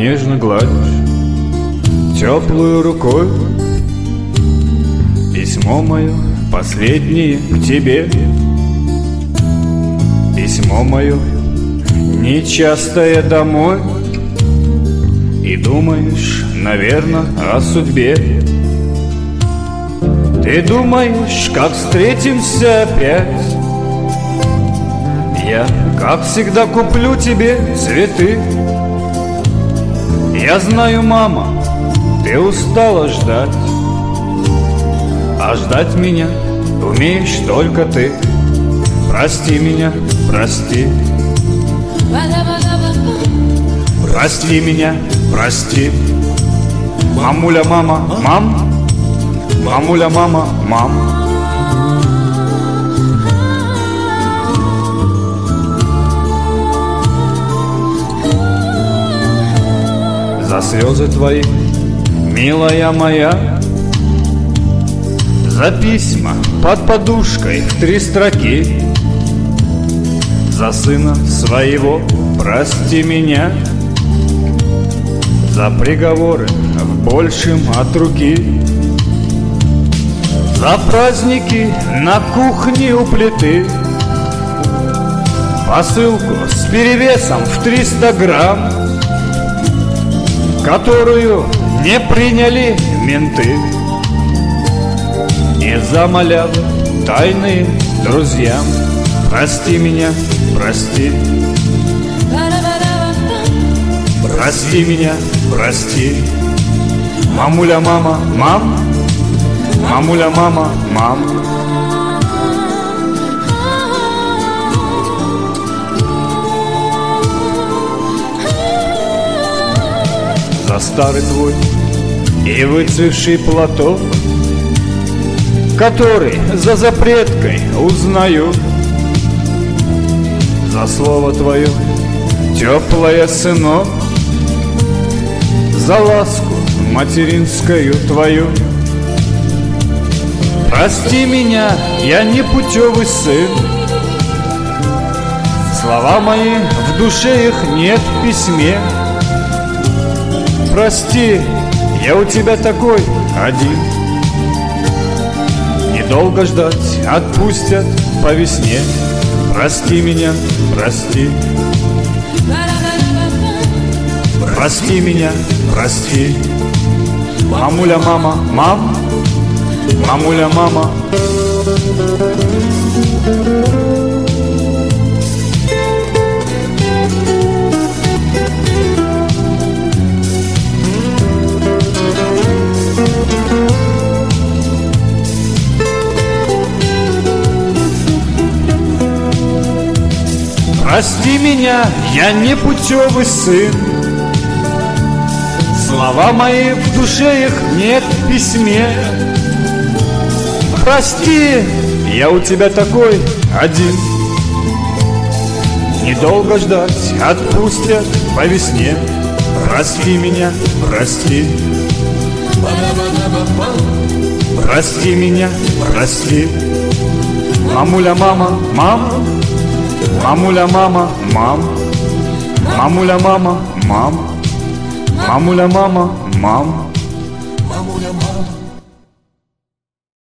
нежно гладишь теплую рукой письмо мое последнее к тебе. Письмо мое нечастое домой. И думаешь, наверно, о судьбе. Ты думаешь, как встретимся опять. Я, как всегда, куплю тебе цветы. Я знаю, мама, ты устала ждать, а ждать меня умеешь только ты. Прости меня, прости. Прости меня, прости. Мамуля, мама, мам. Мамуля, мама, мам. За слезы твои, милая моя, за письма под подушкой в 3 строки, за сына своего прости меня, за приговоры в большем от руки, за праздники на кухне у плиты, посылку с перевесом в 300 грамм, которую не приняли менты, и за малявы тайные друзьям. Прости меня, прости. Прости меня, прости. Мамуля, мама, мам. Мамуля, мама, мам. За старый твой и выцвевший платок, который за запреткой узнаю, за слово твое теплое, сынок, за ласку материнскую твою. Прости меня, я не путевый сын, слова мои в душе их нет в письме. Прости, я у тебя такой один, недолго ждать, отпустят по весне. Прости меня, прости. Прости меня, прости. Мамуля, мама, мам. Мамуля, мама. Прости меня, я не путевый сын, слова мои в душе их нет в письме. Прости, я у тебя такой один, недолго ждать, отпустят по весне. Прости меня, прости. Прости меня, прости. Мамуля, мама, мам. Мамуля, мама, мам. Мамуля, мама, мам. Мамуля, мама, мам. Мамуля, мама.